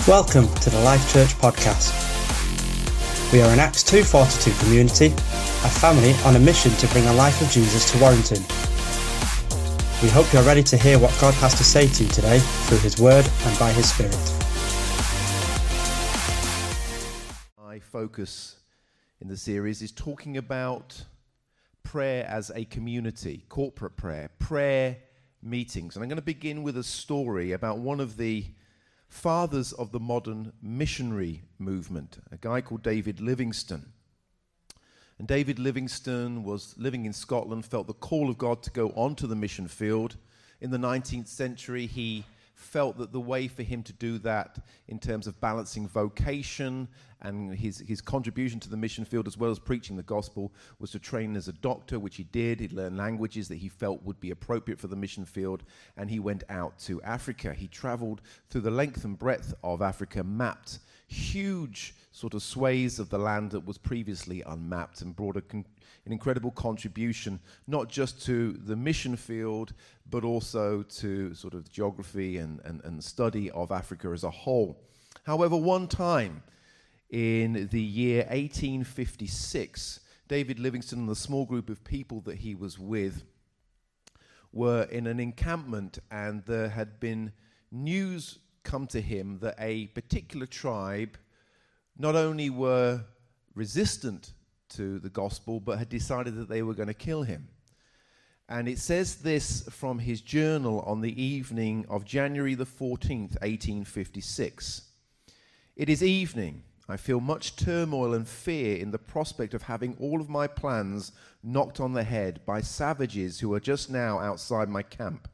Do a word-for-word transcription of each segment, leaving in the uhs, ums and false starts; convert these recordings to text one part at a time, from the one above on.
Welcome to the Life Church podcast. We are an Acts two forty-two community, a family on a mission to bring the life of Jesus to Warrington. We hope you are ready to hear what God has to say to you today through His Word and by His Spirit. My focus in the series is talking about prayer as a community, corporate prayer, prayer meetings. And I'm going to begin with a story about one of the fathers of the modern missionary movement, a guy called David Livingstone. And David Livingstone was living in Scotland, felt the call of God to go onto the mission field. In the nineteenth century, he felt that the way for him to do that in terms of balancing vocation and his, his contribution to the mission field as well as preaching the gospel was to train as a doctor, which he did. He'd learn languages that he felt would be appropriate for the mission field, and he went out to Africa. He traveled through the length and breadth of Africa, mapped huge sort of swathes of the land that was previously unmapped, and brought a con- an incredible contribution, not just to the mission field, but also to sort of geography and, and, and study of Africa as a whole. However, one time in the year eighteen fifty-six, David Livingstone and the small group of people that he was with were in an encampment, and there had been news come to him that a particular tribe not only were resistant to the gospel, but had decided that they were going to kill him. And it says this from his journal on the evening of January the fourteenth, eighteen fifty-six. It is evening. I feel much turmoil and fear in the prospect of having all of my plans knocked on the head by savages who are just now outside my camp.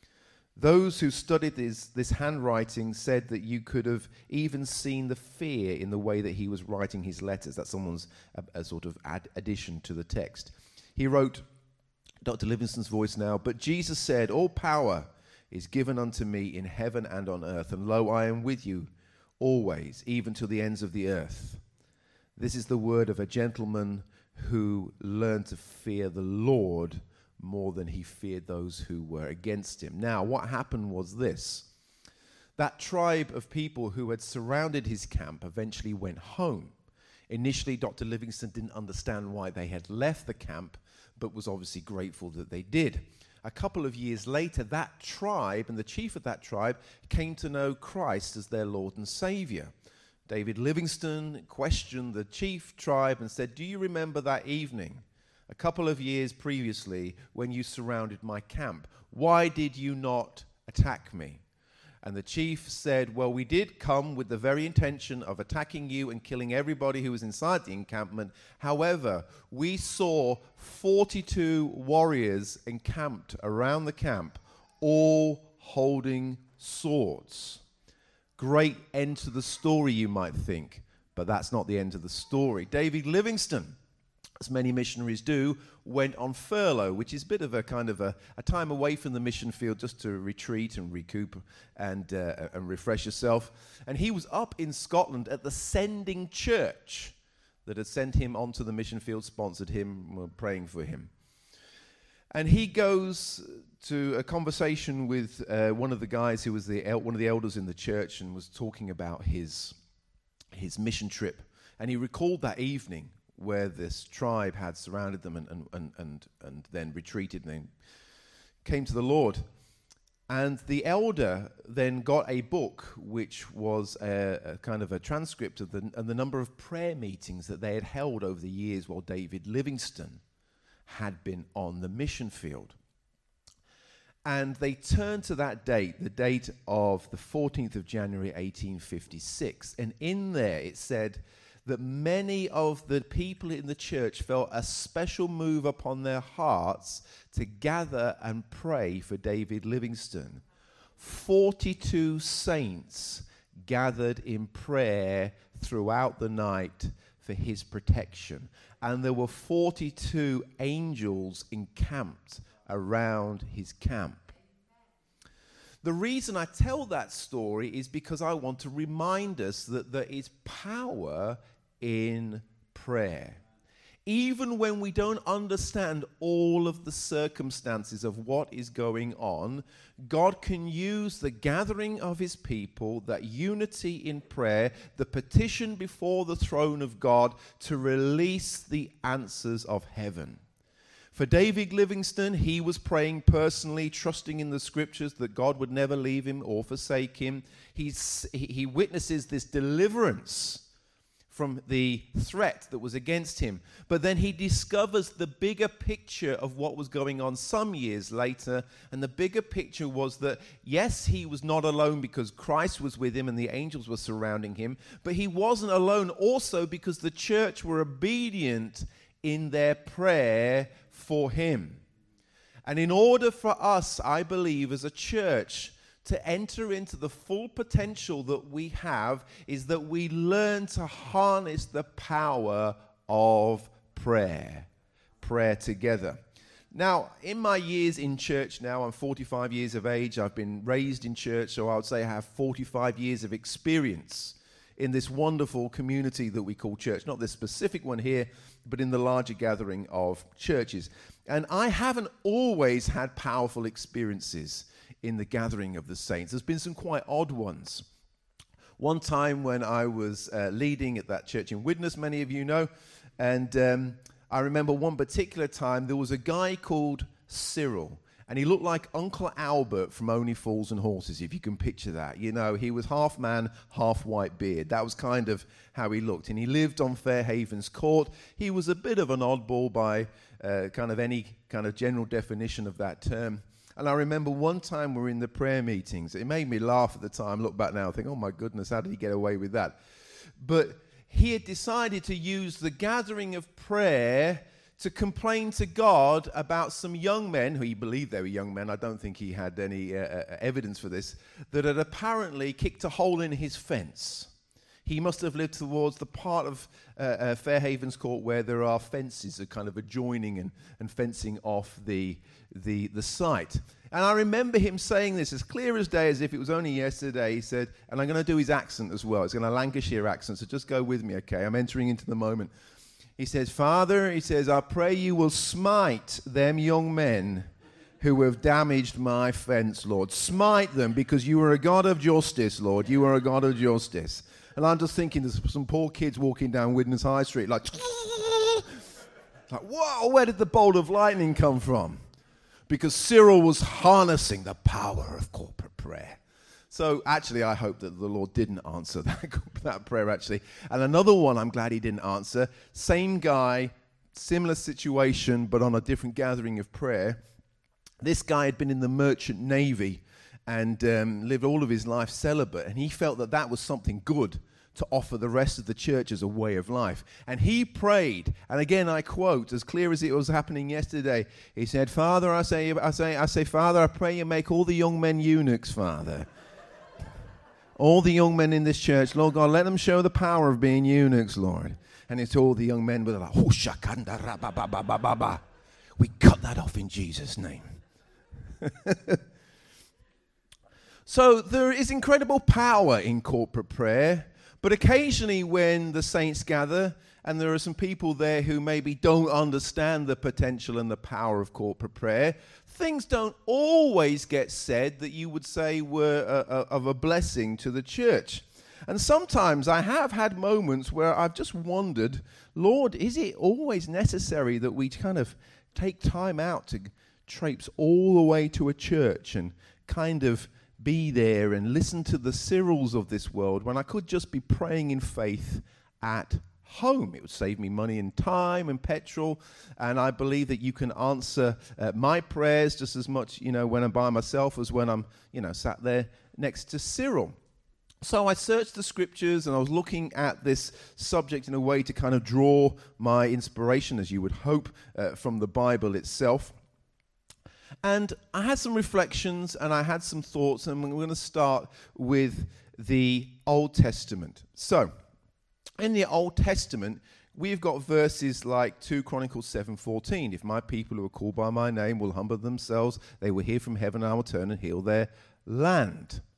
Those who studied this, this handwriting said that you could have even seen the fear in the way that he was writing his letters. That's someone's a, a sort of ad- addition to the text. He wrote, Doctor Livingstone's voice now, but Jesus said, all power is given unto me in heaven and on earth, and lo, I am with you always, even to the ends of the earth. This is the word of a gentleman who learned to fear the Lord more than he feared those who were against him. Now, what happened was this. That tribe of people who had surrounded his camp eventually went home. Initially, Doctor Livingstone didn't understand why they had left the camp, but was obviously grateful that they did. A couple of years later, that tribe and the chief of that tribe came to know Christ as their Lord and Savior. David Livingstone questioned the chief tribe and said, do you remember that evening a couple of years previously when you surrounded my camp? Why did you not attack me? And the chief said, well, we did come with the very intention of attacking you and killing everybody who was inside the encampment. However, we saw forty-two warriors encamped around the camp, all holding swords. Great end to the story, you might think, but that's not the end of the story. David Livingstone, as many missionaries do, went on furlough, which is a bit of a kind of a, a time away from the mission field just to retreat and recoup and, uh, and refresh yourself. And he was up in Scotland at the sending church that had sent him onto the mission field, sponsored him, were praying for him. And he goes to a conversation with uh, one of the guys who was the el- one of the elders in the church and was talking about his his mission trip. And he recalled that evening where this tribe had surrounded them and, and, and, and, and then retreated and then came to the Lord. And the elder then got a book which was a, a kind of a transcript of the, and the number of prayer meetings that they had held over the years while David Livingstone had been on the mission field. And they turned to that date, the date of the fourteenth of January, eighteen fifty-six. And in there it said that many of the people in the church felt a special move upon their hearts to gather and pray for David Livingstone. forty-two saints gathered in prayer throughout the night for his protection. And there were forty-two angels encamped around his camp. The reason I tell that story is because I want to remind us that there is power in prayer. even when we don't understand all of the circumstances of what is going on, God can use the gathering of his people, that unity in prayer, the petition before the throne of God, to release the answers of heaven. For David Livingstone, he was praying personally, trusting in the scriptures that God would never leave him or forsake him. He's, he, he witnesses this deliverance from the threat that was against him. But then he discovers the bigger picture of what was going on some years later. And the bigger picture was that, yes, he was not alone because Christ was with him and the angels were surrounding him. But he wasn't alone also because the church were obedient in their prayer for him. And in order for us, I believe, as a church, to enter into the full potential that we have, is that we learn to harness the power of prayer. Prayer together. Now, in my years in church now, I'm forty-five years of age. I've been raised in church, so I would say I have forty-five years of experience in this wonderful community that we call church. Not this specific one here, but in the larger gathering of churches. And I haven't always had powerful experiences in the gathering of the saints. There's been some quite odd ones. One time when I was uh, leading at that church in Widnes, many of you know, and um, I remember one particular time there was a guy called Cyril, and he looked like Uncle Albert from Only Fools and Horses, if you can picture that. You know, he was half man, half white beard. That was kind of how he looked. And he lived on Fairhaven's Court. He was a bit of an oddball by uh, kind of any kind of general definition of that term. And I remember one time we were in the prayer meetings. It made me laugh at the time. Look back now and think, oh my goodness, how did he get away with that? But he had decided to use the gathering of prayer to complain to God about some young men, who he believed they were young men, I don't think he had any uh, uh, evidence for this, that had apparently kicked a hole in his fence. He must have lived towards the part of uh, uh, Fairhaven's Court where there are fences are kind of adjoining and, and fencing off the, the, the site. And I remember him saying this as clear as day, as if it was only yesterday. He said, and I'm going to do his accent as well. It's going to Lancashire accent, so just go with me, okay? I'm entering into the moment. He says, Father, he says, I pray you will smite them young men who have damaged my fence, Lord. Smite them, because you are a God of justice, Lord. You are a God of justice. And I'm just thinking there's some poor kids walking down Widnes High Street like, like, whoa, where did the bolt of lightning come from? Because Cyril was harnessing the power of corporate prayer. So actually, I hope that the Lord didn't answer that, that prayer, actually. And another one I'm glad he didn't answer. Same guy, similar situation, but on a different gathering of prayer. This guy had been in the merchant navy and um, lived all of his life celibate. And he felt that that was something good to offer the rest of the church as a way of life. And he prayed, and again I quote, as clear as it was happening yesterday, he said, Father, I say, I say, I say, Father, I pray you make all the young men eunuchs, Father. All the young men in this church, Lord God, let them show the power of being eunuchs, Lord. And it's all the young men were like, oh, shakanda rabababababa. We cut that off in Jesus' name. So there is incredible power in corporate prayer, but occasionally when the saints gather, and there are some people there who maybe don't understand the potential and the power of corporate prayer, things don't always get said that you would say were a, a, of a blessing to the church. And sometimes I have had moments where I've just wondered, Lord, is it always necessary that we kind of take time out to traipse all the way to a church and kind of be there and listen to the Cyrils of this world when I could just be praying in faith at home? It would save me money and time and petrol, and I believe that you can answer uh, my prayers just as much, you know, when I'm by myself as when I'm, you know, sat there next to Cyril. So I searched the scriptures and I was looking at this subject in a way to kind of draw my inspiration, as you would hope, uh, from the Bible itself. And I had some reflections and I had some thoughts, and we're going to start with the Old Testament. So, in the Old Testament, we've got verses like Second Chronicles seven fourteen. If my people who are called by my name will humble themselves, they will hear from heaven, and I will turn and heal their land.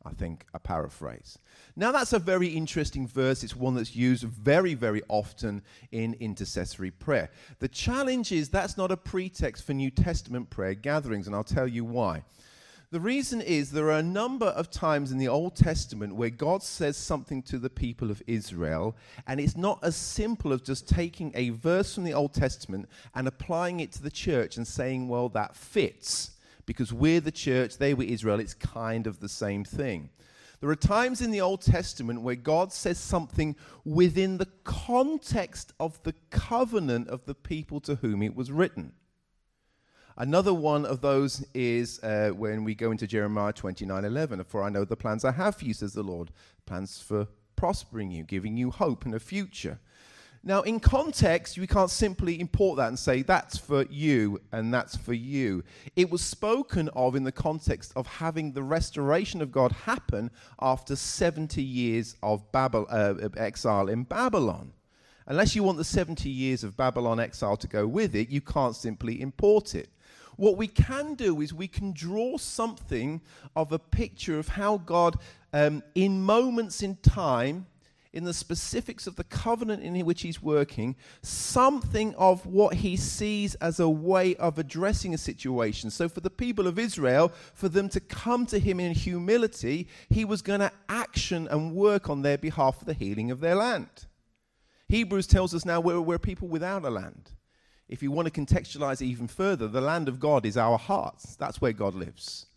I think I paraphrase. Now that's a very interesting verse. It's one that's used very, very often in intercessory prayer. The challenge is that's not a pretext for New Testament prayer gatherings, and I'll tell you why. The reason is there are a number of times in the Old Testament where God says something to the people of Israel, and it's not as simple as just taking a verse from the Old Testament and applying it to the church and saying, well, that fits. Because we're the church, they were Israel, it's kind of the same thing. There are times in the Old Testament where God says something within the context of the covenant of the people to whom it was written. Another one of those is uh, when we go into Jeremiah twenty-nine eleven. For I know the plans I have for you, says the Lord, plans for prospering you, giving you hope and a future. Now, in context, we can't simply import that and say, that's for you and that's for you. It was spoken of in the context of having the restoration of God happen after seventy years of Babel, uh, exile in Babylon. Unless you want the seventy years of Babylon exile to go with it, you can't simply import it. What we can do is we can draw something of a picture of how God, um, in moments in time, in the specifics of the covenant in which he's working, something of what he sees as a way of addressing a situation. So for the people of Israel, for them to come to him in humility, he was going to action and work on their behalf for the healing of their land. Hebrews tells us now we're, we're people without a land. If you want to contextualize it even further, the land of God is our hearts. That's where God lives.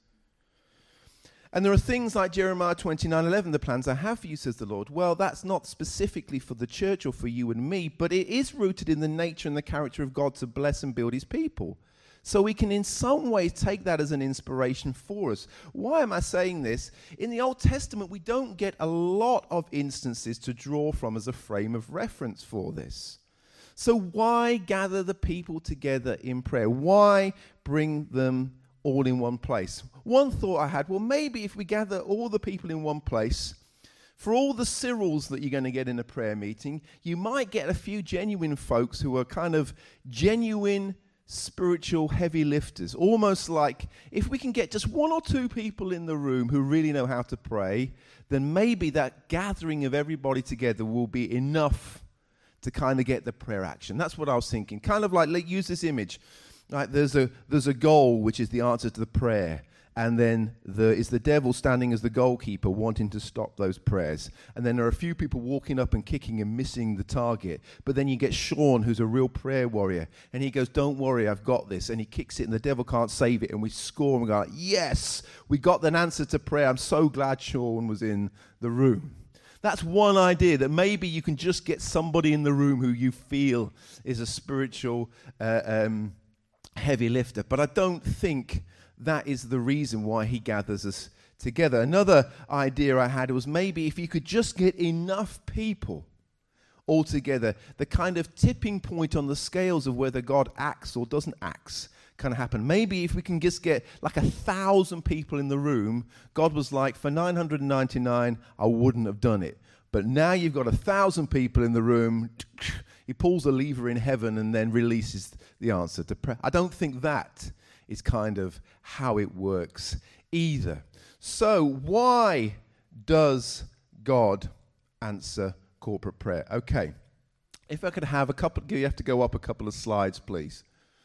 And there are things like Jeremiah twenty-nine eleven, the plans I have for you, says the Lord. Well, that's not specifically for the church or for you and me, but it is rooted in the nature and the character of God to bless and build his people. So we can in some ways take that as an inspiration for us. Why am I saying this? In the Old Testament, we don't get a lot of instances to draw from as a frame of reference for this. So why gather the people together in prayer? Why bring them all in one place? One thought I had, well, maybe if we gather all the people in one place, for all the Cyrils that you're going to get in a prayer meeting, you might get a few genuine folks who are kind of genuine spiritual heavy lifters. Almost like if we can get just one or two people in the room who really know how to pray, then maybe that gathering of everybody together will be enough to kind of get the prayer action. That's what I was thinking. Kind of like, like use this image. Right, there's a there's a goal which is the answer to the prayer, and then there is the devil standing as the goalkeeper wanting to stop those prayers. And then there are a few people walking up and kicking and missing the target. But then you get Sean, who's a real prayer warrior, and he goes, "Don't worry, I've got this." And he kicks it, and the devil can't save it, and we score, and we go, "Yes, we got an answer to prayer." I'm so glad Sean was in the room. That's one idea, that maybe you can just get somebody in the room who you feel is a spiritual uh, um heavy lifter. But I don't think that is the reason why he gathers us together. Another idea I had was maybe if you could just get enough people all together, the kind of tipping point on the scales of whether God acts or doesn't act can happen. Maybe if we can just get like a thousand people in the room, God was like, for nine hundred ninety-nine, I wouldn't have done it. But now you've got a thousand people in the room, he pulls a lever in heaven and then releases the answer to prayer. I don't think that is kind of how it works either. So why does God answer corporate prayer? Okay, if I could have a couple, you have to go up a couple of slides, please.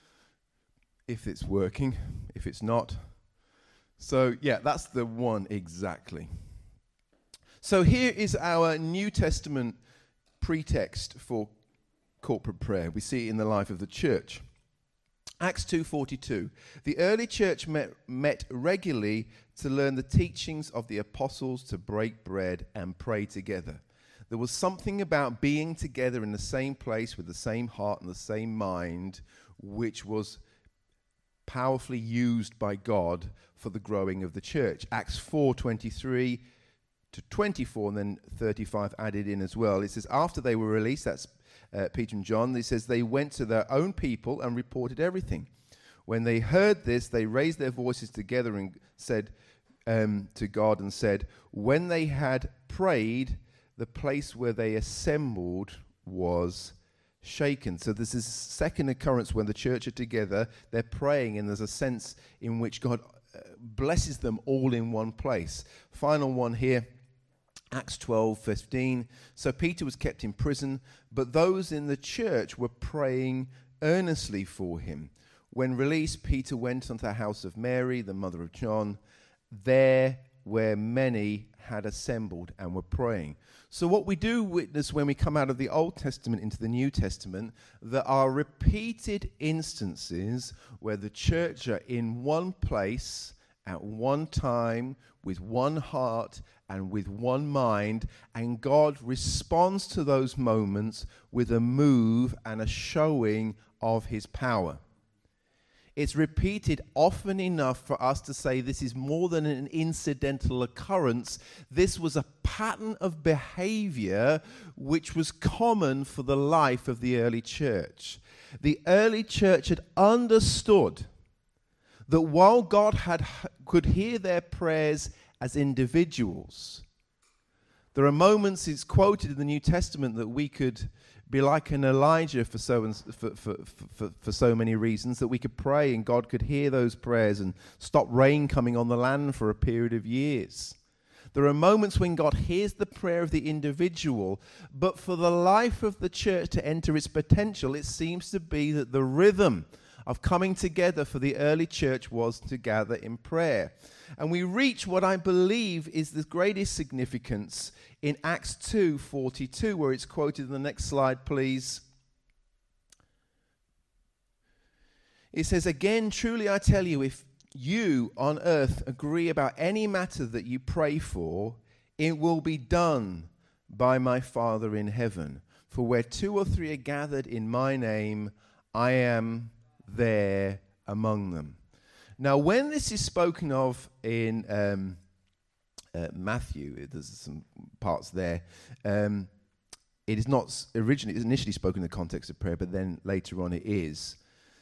If it's working, if it's not. So yeah, that's the one exactly. So here is our New Testament pretext for corporate prayer. We see it in the life of the church. Acts two forty-two. The early church met, met regularly to learn the teachings of the apostles, to break bread and pray together. There was something about being together in the same place with the same heart and the same mind, which was powerfully used by God for the growing of the church. Acts four twenty-three to twenty-four, and then thirty-five added in as well. It says, after they were released, that's uh, Peter and John, it says, they went to their own people and reported everything. When they heard this, they raised their voices together and said um, to God and said, when they had prayed, the place where they assembled was shaken. So this is second occurrence when the church are together, they're praying, and there's a sense in which God blesses them all in one place. Final one here, Acts twelve fifteen. So Peter was kept in prison, but those in the church were praying earnestly for him. When released, Peter went unto the house of Mary, the mother of John, there where many had assembled and were praying. So what we do witness when we come out of the Old Testament into the New Testament, there are repeated instances where the church are in one place at one time with one heart and with one mind, and God responds to those moments with a move and a showing of his power. It's repeated often enough for us to say this is more than an incidental occurrence. This was a pattern of behavior which was common for the life of the early church. The early church had understood that while God had could hear their prayers as individuals, there are moments, it's quoted in the New Testament, that we could be like an Elijah for so and for, for, for, for so many reasons, that we could pray and God could hear those prayers and stop rain coming on the land for a period of years. There are moments when God hears the prayer of the individual, but for the life of the church to enter its potential, it seems to be that the rhythm of coming together for the early church was to gather in prayer. And we reach what I believe is the greatest significance in Acts two forty-two, where it's quoted in the next slide, please. It says, "Again, truly I tell you, if you on earth agree about any matter that you pray for, it will be done by my Father in heaven. For where two or three are gathered in my name, I am there among them." Now, when this is spoken of in um, uh, Matthew, there's some parts there, um, it is not originally, it's initially spoken in the context of prayer, but then later on it is.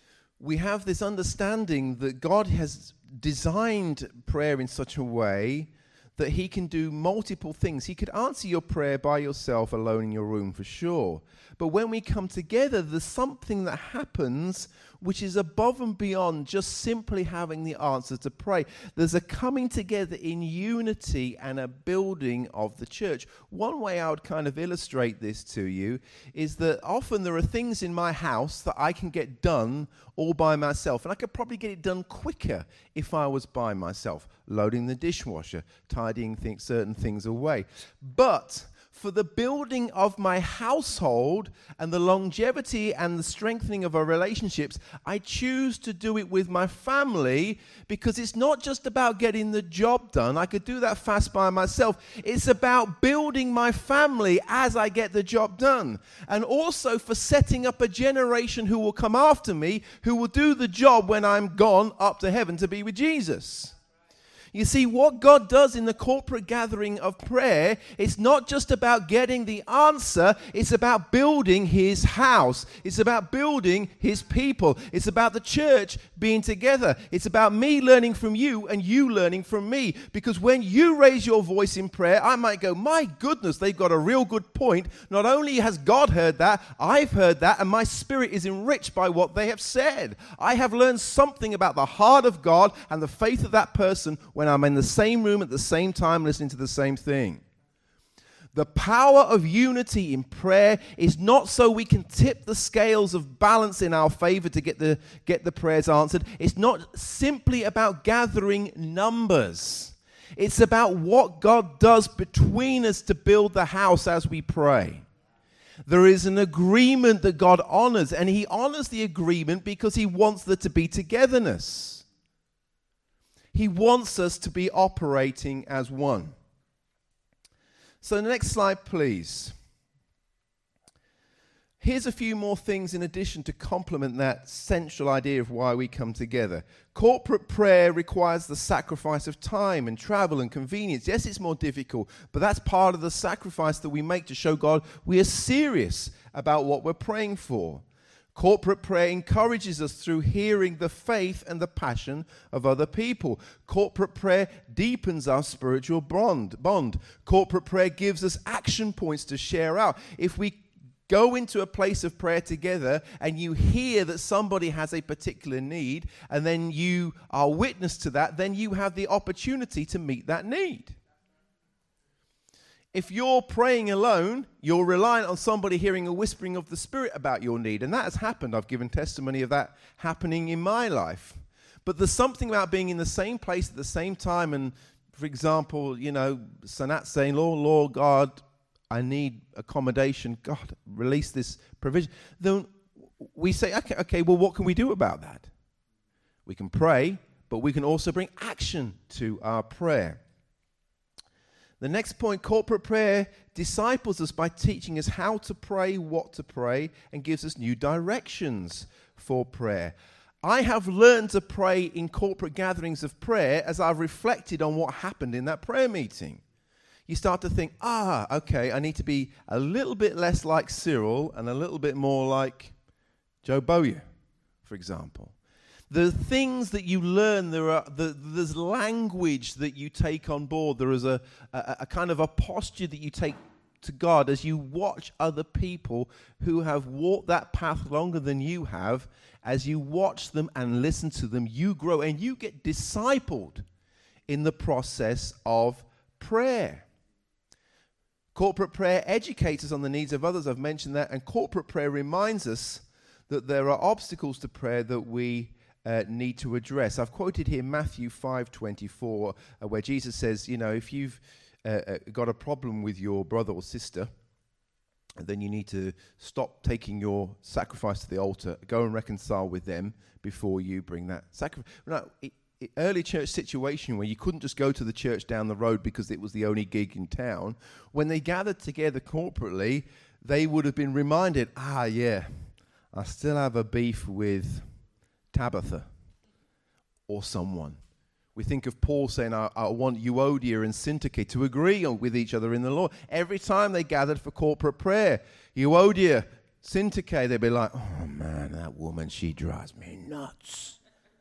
We have this understanding that God has designed prayer in such a way that he can do multiple things. He could answer your prayer by yourself alone in your room for sure. But when we come together, there's something that happens which is above and beyond just simply having the answer to pray. There's a coming together in unity and a building of the church. One way I would kind of illustrate this to you is that often there are things in my house that I can get done all by myself, and I could probably get it done quicker if I was by myself, loading the dishwasher, tidying things, certain things away. But for the building of my household and the longevity and the strengthening of our relationships, I choose to do it with my family, because it's not just about getting the job done. I could do that fast by myself. It's about building my family as I get the job done. And also for setting up a generation who will come after me, who will do the job when I'm gone up to heaven to be with Jesus. You see, what God does in the corporate gathering of prayer, it's not just about getting the answer, it's about building his house. It's about building his people. It's about the church being together. It's about me learning from you and you learning from me. Because when you raise your voice in prayer, I might go, my goodness, they've got a real good point. Not only has God heard that, I've heard that, and my spirit is enriched by what they have said. I have learned something about the heart of God and the faith of that person when I'm in the same room at the same time listening to the same thing. The power of unity in prayer is not so we can tip the scales of balance in our favor to get the, get the prayers answered. It's not simply about gathering numbers. It's about what God does between us to build the house as we pray. There is an agreement that God honors, and he honors the agreement because he wants there to be togetherness. He wants us to be operating as one. So the next slide, please. Here's a few more things in addition to complement that central idea of why we come together. Corporate prayer requires the sacrifice of time and travel and convenience. Yes, it's more difficult, but that's part of the sacrifice that we make to show God we are serious about what we're praying for. Corporate prayer encourages us through hearing the faith and the passion of other people. Corporate prayer deepens our spiritual bond. bond. Corporate prayer gives us action points to share out. If we go into a place of prayer together and you hear that somebody has a particular need, and then you are witness to that, then you have the opportunity to meet that need. If you're praying alone, you're reliant on somebody hearing a whispering of the Spirit about your need. And that has happened. I've given testimony of that happening in my life. But there's something about being in the same place at the same time. And, for example, you know, Sanat saying, Lord, Lord God, I need accommodation. God, release this provision. Then we say, okay, okay, well, what can we do about that? We can pray, but we can also bring action to our prayer. The next point, corporate prayer disciples us by teaching us how to pray, what to pray, and gives us new directions for prayer. I have learned to pray in corporate gatherings of prayer as I've reflected on what happened in that prayer meeting. You start to think, ah, okay, I need to be a little bit less like Cyril and a little bit more like Joe Bowyer, for example. The things that you learn, there are the, there's language that you take on board. There is a, a, a kind of a posture that you take to God as you watch other people who have walked that path longer than you have. As you watch them and listen to them, you grow and you get discipled in the process of prayer. Corporate prayer educates us on the needs of others. I've mentioned that. And corporate prayer reminds us that there are obstacles to prayer that we Uh, need to address. I've quoted here Matthew five twenty-four, uh, where Jesus says, you know, if you've uh, uh, got a problem with your brother or sister, then you need to stop taking your sacrifice to the altar, go and reconcile with them before you bring that sacrifice. Now, it, it, early church situation where you couldn't just go to the church down the road because it was the only gig in town, when they gathered together corporately, they would have been reminded, ah, yeah, I still have a beef with Tabitha or someone. We think of Paul saying, I, I want Euodia and Syntyche to agree on, with each other in the Lord. Every time they gathered for corporate prayer, Euodia, Syntyche, they'd be like, oh man, that woman, she drives me nuts.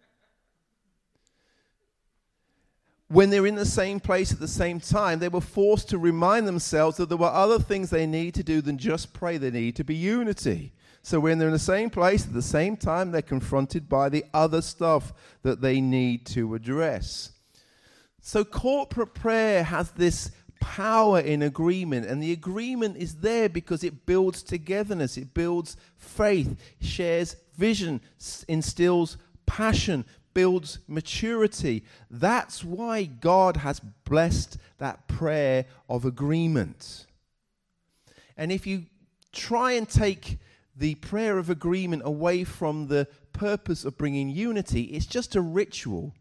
When they're in the same place at the same time, they were forced to remind themselves that there were other things they need to do than just pray. There need to be unity. So when they're in the same place at the same time, they're confronted by the other stuff that they need to address. So corporate prayer has this power in agreement, and the agreement is there because it builds togetherness, it builds faith, shares vision, instills passion, builds maturity. That's why God has blessed that prayer of agreement. And if you try and take the prayer of agreement away from the purpose of bringing unity, it's just a ritual.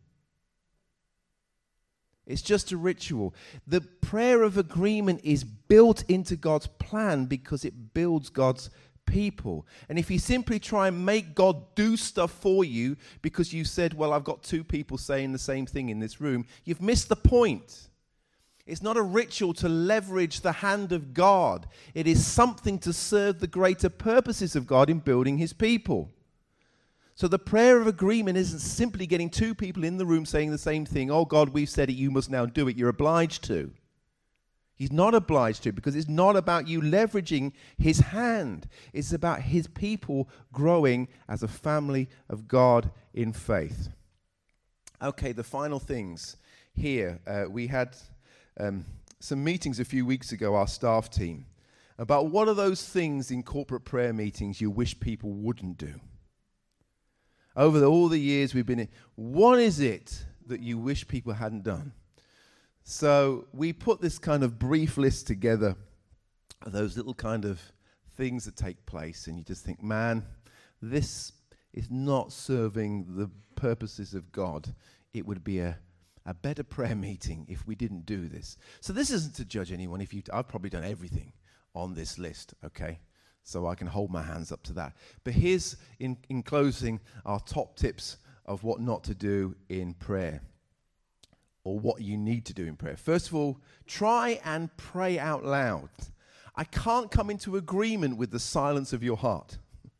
It's just a ritual. The prayer of agreement is built into God's plan because it builds God's people. And if you simply try and make God do stuff for you because you said, well, I've got two people saying the same thing in this room, you've missed the point. It's not a ritual to leverage the hand of God. It is something to serve the greater purposes of God in building his people. So the prayer of agreement isn't simply getting two people in the room saying the same thing. Oh, God, we've said it. You must now do it. You're obliged to. He's not obliged to, because it's not about you leveraging his hand. It's about his people growing as a family of God in faith. Okay, the final things here. Uh, we had... Um, some meetings a few weeks ago, our staff team, about what are those things in corporate prayer meetings you wish people wouldn't do. Over the, all the years we've been in, what is it that you wish people hadn't done? So we put this kind of brief list together of those little kind of things that take place, and you just think, man, this is not serving the purposes of God. It would be a A better prayer meeting if we didn't do this. So this isn't to judge anyone. If you, I've probably done everything on this list, okay? So I can hold my hands up to that. But here's, in, in closing, our top tips of what not to do in prayer, or what you need to do in prayer. First of all, try and pray out loud. I can't come into agreement with the silence of your heart.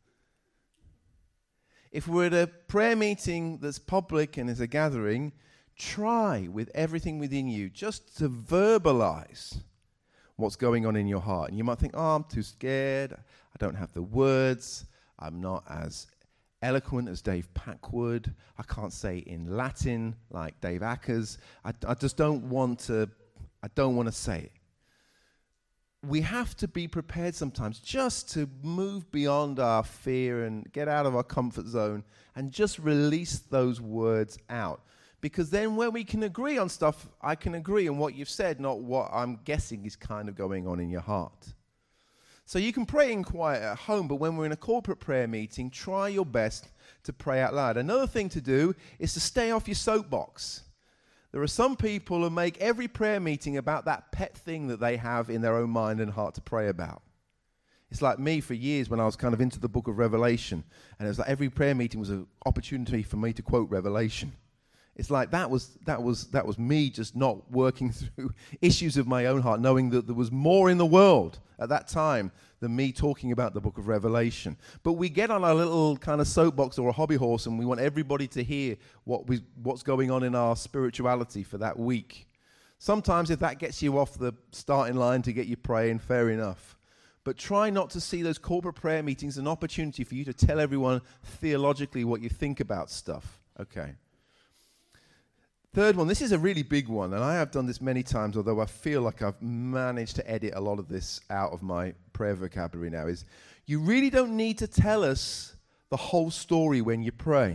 If we're at a prayer meeting that's public and is a gathering, try with everything within you just to verbalize what's going on in your heart. And you might think, oh, I'm too scared. I don't have the words. I'm not as eloquent as Dave Packwood. I can't say it in Latin like Dave Ackers. I, I just don't want to, I don't want to say it. We have to be prepared sometimes just to move beyond our fear and get out of our comfort zone and just release those words out. Because then when we can agree on stuff, I can agree on what you've said, not what I'm guessing is kind of going on in your heart. So you can pray in quiet at home, but when we're in a corporate prayer meeting, try your best to pray out loud. Another thing to do is to stay off your soapbox. There are some people who make every prayer meeting about that pet thing that they have in their own mind and heart to pray about. It's like me for years when I was kind of into the book of Revelation, and it was like every prayer meeting was an opportunity for me to quote Revelation. It's like that was that was that was me just not working through issues of my own heart, knowing that there was more in the world at that time than me talking about the book of Revelation. But we get on our little kind of soapbox or a hobby horse, and we want everybody to hear what we what's going on in our spirituality for that week. Sometimes if that gets you off the starting line to get you praying, fair enough. But try not to see those corporate prayer meetings an opportunity for you to tell everyone theologically what you think about stuff. Okay. Third one, this is a really big one, and I have done this many times, although I feel like I've managed to edit a lot of this out of my prayer vocabulary now, is you really don't need to tell us the whole story when you pray.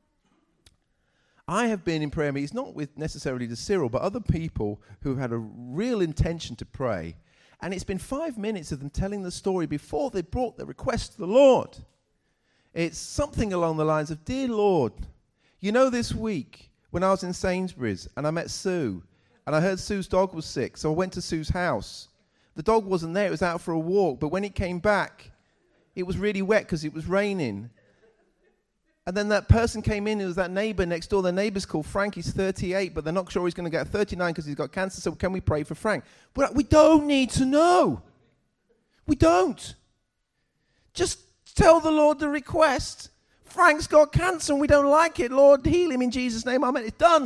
I have been in prayer meetings, not with necessarily to Cyril, but other people who had a real intention to pray, and it's been five minutes of them telling the story before they brought the request to the Lord. It's something along the lines of, "Dear Lord, you know this week, when I was in Sainsbury's and I met Sue and I heard Sue's dog was sick, so I went to Sue's house. The dog wasn't there, it was out for a walk, but when it came back, it was really wet because it was raining. And then that person came in, it was that neighbor next door. The neighbor's called Frank, he's thirty-eight, but they're not sure he's going to get thirty-nine because he's got cancer, so can we pray for Frank?" But we don't need to know. We don't. Just tell the Lord the request. Frank's got cancer and we don't like it. Lord, heal him in Jesus' name. Amen. It's done.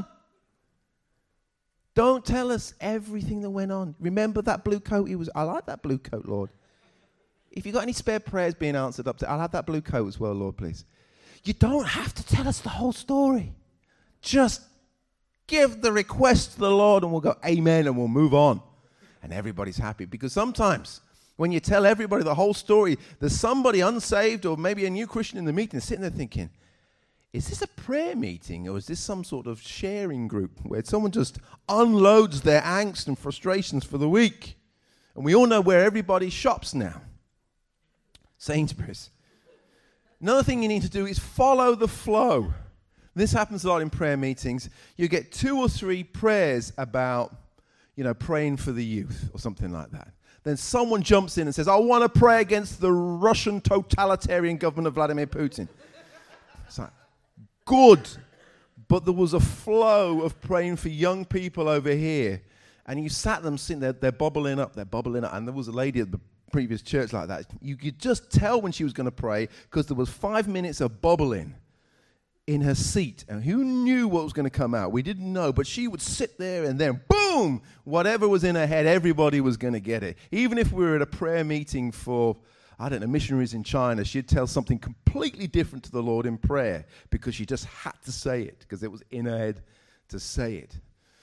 Don't tell us everything that went on. Remember that blue coat? He was. I like that blue coat, Lord. If you've got any spare prayers being answered up to, I'll have that blue coat as well, Lord, please. You don't have to tell us the whole story. Just give the request to the Lord and we'll go, amen, and we'll move on. And everybody's happy. Because sometimes when you tell everybody the whole story, there's somebody unsaved or maybe a new Christian in the meeting sitting there thinking, is this a prayer meeting or is this some sort of sharing group where someone just unloads their angst and frustrations for the week? And we all know where everybody shops now. Sainsbury's. Another thing you need to do is follow the flow. This happens a lot in prayer meetings. You get two or three prayers about, you know, praying for the youth or something like that. Then someone jumps in and says, I want to pray against the Russian totalitarian government of Vladimir Putin. It's like, good. But there was a flow of praying for young people over here. And you sat them sitting there, they're bubbling up, they're bubbling up. And there was a lady at the previous church like that. You could just tell when she was going to pray because there was five minutes of bubbling in her seat. And who knew what was going to come out? We didn't know. But she would sit there and then, boom, whatever was in her head, everybody was going to get it. Even if we were at a prayer meeting for, I don't know, missionaries in China, she'd tell something completely different to the Lord in prayer because she just had to say it because it was in her head to say it.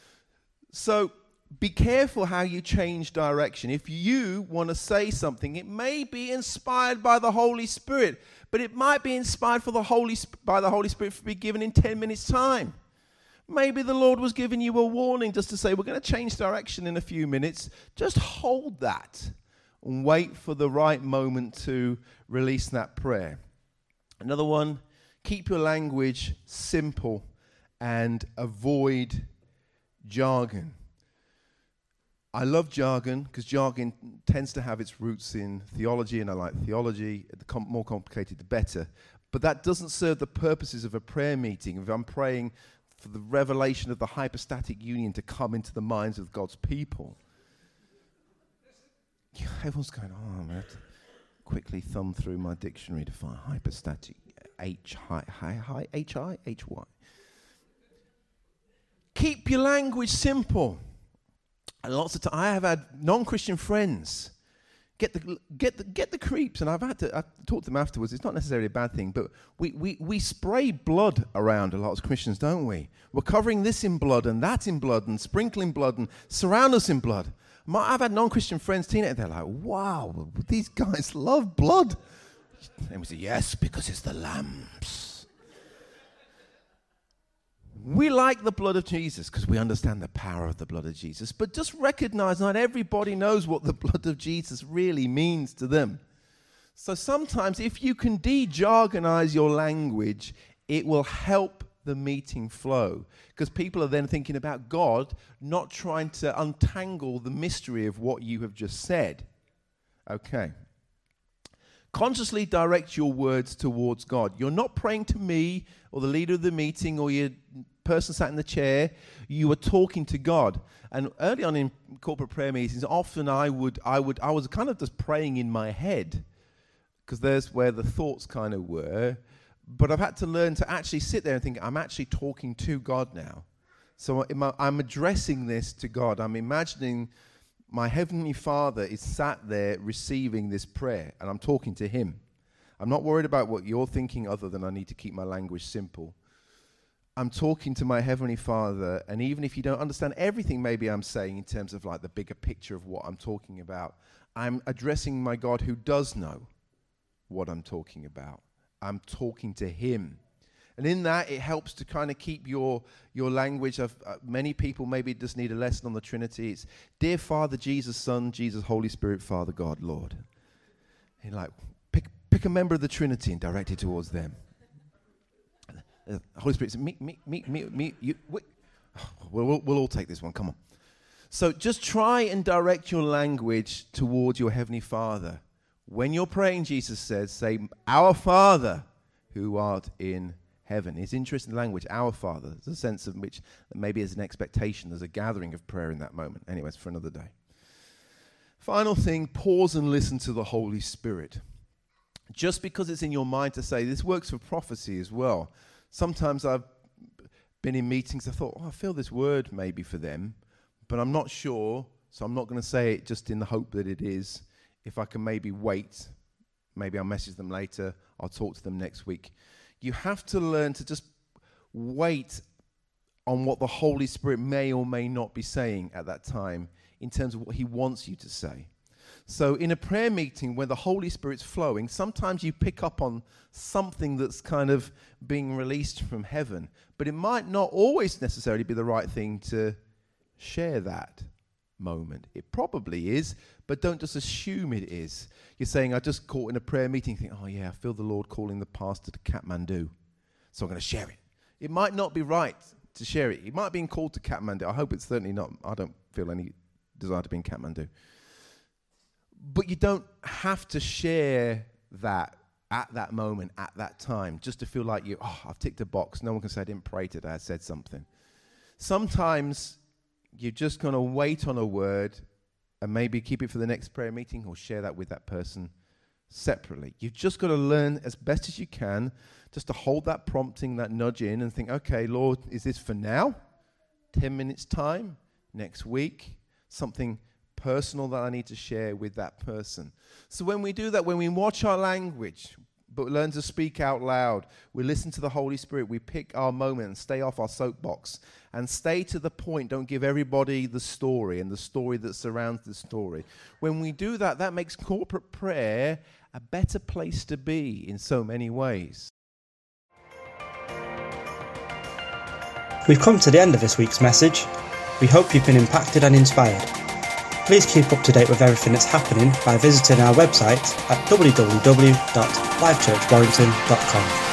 So be careful how you change direction. If you want to say something, it may be inspired by the Holy Spirit, but it might be inspired for the Holy by the Holy Spirit to be given in ten minutes' time. Maybe the Lord was giving you a warning just to say, we're going to change direction in a few minutes. Just hold that and wait for the right moment to release that prayer. Another one, keep your language simple and avoid jargon. I love jargon because jargon tends to have its roots in theology, and I like theology. The com- more complicated, the better. But that doesn't serve the purposes of a prayer meeting. If I'm praying for the revelation of the hypostatic union to come into the minds of God's people, yeah, everyone's going, oh, I'm going to quickly thumb through my dictionary to find hypostatic, H, hi, hi, hi, H I, H Y. Keep your language simple. And lots of times, I have had non-Christian friends get the get the get the creeps, and I've had to I've talked to them afterwards. It's not necessarily a bad thing, but we, we, we spray blood around a lot as Christians, don't we? We're covering this in blood and that in blood and sprinkling blood and surround us in blood. My, I've had non-Christian friends, teenagers, they're like, wow, these guys love blood. And we say, yes, because it's the lambs. We like the blood of Jesus because we understand the power of the blood of Jesus. But just recognize not everybody knows what the blood of Jesus really means to them. So sometimes if you can de-jargonize your language, it will help the meeting flow. Because people are then thinking about God, not trying to untangle the mystery of what you have just said. Okay. Consciously direct your words towards God. You're not praying to me or the leader of the meeting or your person sat in the chair. You are talking to God. And early on in corporate prayer meetings, often I would, I would, I was kind of just praying in my head because there's where the thoughts kind of were. But I've had to learn to actually sit there and think, I'm actually talking to God now. So I'm addressing this to God. I'm imagining my Heavenly Father is sat there receiving this prayer, and I'm talking to Him. I'm not worried about what you're thinking other than I need to keep my language simple. I'm talking to my Heavenly Father, and even if you don't understand everything maybe I'm saying in terms of like the bigger picture of what I'm talking about, I'm addressing my God who does know what I'm talking about. I'm talking to Him. And in that, it helps to kind of keep your your language. Of uh, many people maybe just need a lesson on the Trinity. It's, dear Father, Jesus, Son, Jesus, Holy Spirit, Father, God, Lord. And like, pick pick a member of the Trinity and direct it towards them. Uh, Holy Spirit says, me, me, me, me, me, you. Wait. Oh, we'll, we'll, we'll all take this one. Come on. So just try and direct your language towards your Heavenly Father. When you're praying, Jesus says, say, Our Father, who art in heaven. It's interesting language, our Father. There's a sense of which maybe there's an expectation, there's a gathering of prayer in that moment. Anyways, for another day. Final thing, pause and listen to the Holy Spirit. Just because it's in your mind to say, this works for prophecy as well. Sometimes I've been in meetings, I thought, oh, I feel this word maybe for them, but I'm not sure, so I'm not going to say it just in the hope that it is. If I can maybe wait, maybe I'll message them later, I'll talk to them next week. You have to learn to just wait on what the Holy Spirit may or may not be saying at that time in terms of what He wants you to say. So in a prayer meeting where the Holy Spirit's flowing, sometimes you pick up on something that's kind of being released from heaven, but it might not always necessarily be the right thing to share that moment. It probably is, but don't just assume it is. You're saying, I just caught in a prayer meeting, think, oh yeah, I feel the Lord calling the pastor to Kathmandu, so I'm going to share it. It might not be right to share it. It might have been called to Kathmandu. I hope it's certainly not. I don't feel any desire to be in Kathmandu. But you don't have to share that at that moment, at that time, just to feel like you, oh, I've ticked a box. No one can say I didn't pray today. I said something. Sometimes you're just going to wait on a word and maybe keep it for the next prayer meeting or share that with that person separately. You've just got to learn as best as you can just to hold that prompting, that nudge in and think, okay, Lord, is this for now? Ten minutes time? Next week? Something personal that I need to share with that person. So when we do that, when we watch our language, but learn to speak out loud, we listen to the Holy Spirit, we pick our moment and stay off our soapbox and stay to the point. Don't give everybody the story and the story that surrounds the story. When we do that, that makes corporate prayer a better place to be in so many ways. We've come to the end of this week's message. We hope you've been impacted and inspired. Please keep up to date with everything that's happening by visiting our website at w w w dot life church warrington dot com.